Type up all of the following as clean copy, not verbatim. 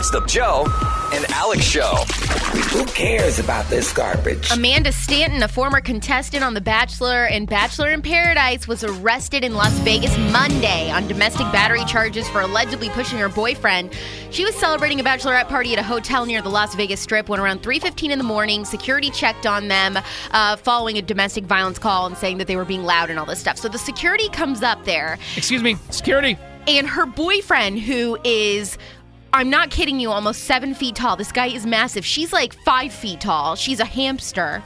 It's the Joe and Alex Show. Who cares about this garbage? Amanda Stanton, a former contestant on The Bachelor and Bachelor in Paradise, was arrested in Las Vegas Monday on domestic battery charges for allegedly pushing her boyfriend. She was celebrating a bachelorette party at a hotel near the Las Vegas Strip when around 3:15 in the morning, security checked on them following a domestic violence call and saying that they were being loud and all this stuff. So the security comes up there. Excuse me, security. And her boyfriend, who is, I'm not kidding you, almost 7 feet tall. This guy is massive. She's like 5 feet tall. She's a hamster.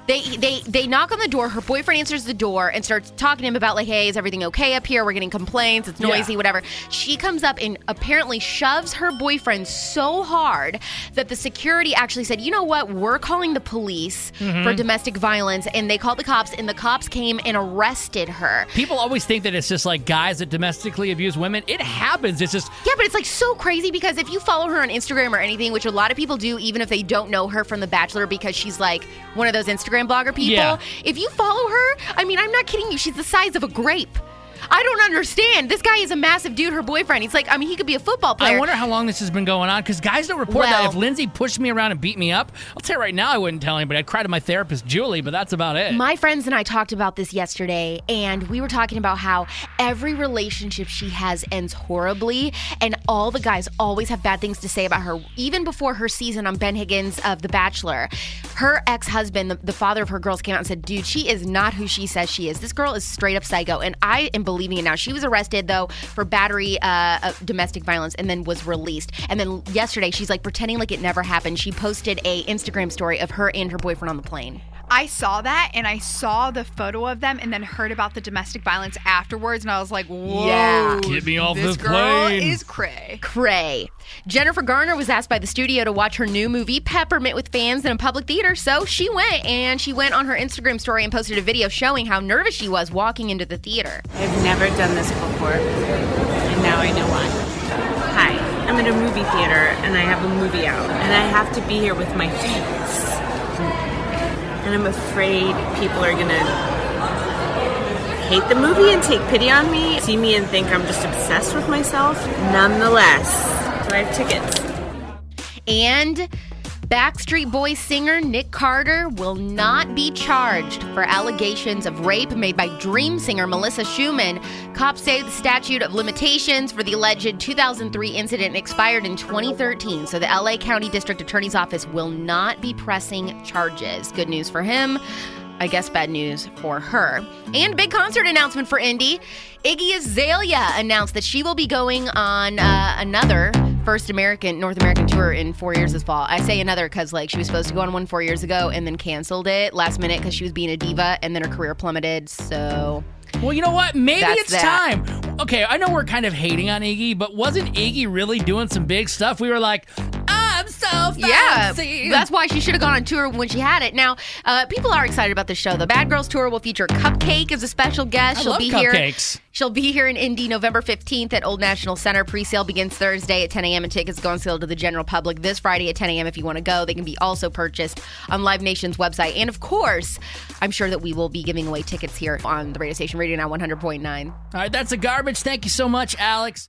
They knock on the door. Her boyfriend answers the door and starts talking to him about, like, hey, is everything okay up here? We're getting complaints. It's noisy, whatever. She comes up and apparently shoves her boyfriend so hard that the security actually said, you know what? We're calling the police for domestic violence. And they called the cops, and the cops came and arrested her. People always think that it's just like guys that domestically abuse women. It happens. It's just... Yeah, but it's like so crazy because if you follow her on Instagram or anything, which a lot of people do, even if they don't know her from The Bachelor, because she's like one of those Instagram blogger people. Yeah. If you follow her, I mean, I'm not kidding you. She's the size of a grape. I don't understand. This guy is a massive dude, her boyfriend. He's like, I mean, he could be a football player. I wonder how long this has been going on, because guys don't report that. If Lindsay pushed me around and beat me up, I'll tell you right now, I wouldn't tell anybody. I'd cry to my therapist, Julie, but that's about it. My friends and I talked about this yesterday, and we were talking about how every relationship she has ends horribly, and all the guys always have bad things to say about her. Even before her season on Ben Higgins of The Bachelor, her ex-husband, the father of her girls, came out and said, dude, she is not who she says she is. This girl is straight up psycho, and I am believing it now. She was arrested, though, for battery, domestic violence, and then was released. And then yesterday, she's like pretending like it never happened. She posted a Instagram story of her and her boyfriend on the plane. I saw that, and I saw the photo of them, and then heard about the domestic violence afterwards, and I was like, whoa. Yeah. Get me off this the girl plane. is cray. Cray. Jennifer Garner was asked by the studio to watch her new movie, Peppermint, with fans in a public theater, so she went, and she went on her Instagram story and posted a video showing how nervous she was walking into the theater. I've never done this before, and now I know why. Hi, I'm at a movie theater, and I have a movie out, and I have to be here with my fans. And I'm afraid people are gonna hate the movie and take pity on me, see me and think I'm just obsessed with myself. Nonetheless, so I have tickets. And Backstreet Boys singer Nick Carter will not be charged for allegations of rape made by Dream singer Melissa Schumann. Cops say the statute of limitations for the alleged 2003 incident expired in 2013, so the LA County District Attorney's Office will not be pressing charges. Good news for him. I guess bad news for her. And big concert announcement for Indy. Iggy Azalea announced that she will be going on another first North American tour in 4 years this fall. I say another because she was supposed to go on one 4 years ago and then canceled it last minute because she was being a diva, and then her career plummeted. So... Well, you know what? Maybe That's it's that. time. Okay, I know we're kind of hating on Iggy, but wasn't Iggy really doing some big stuff? We were like, I'm so fancy. Yeah, that's why she should have gone on tour when she had it. Now, people are excited about the show. The Bad Girls Tour will feature Cupcake as a special guest. I love cupcakes. She'll be here in Indy November 15th at Old National Center. Presale begins Thursday at 10 a.m. and tickets go on sale to the general public this Friday at 10 a.m. if you want to go. They can be also purchased on Live Nation's website. And of course, I'm sure that we will be giving away tickets here on the radio station, Radio Now 100.9. All right, that's a garbage. Thank you so much, Alex.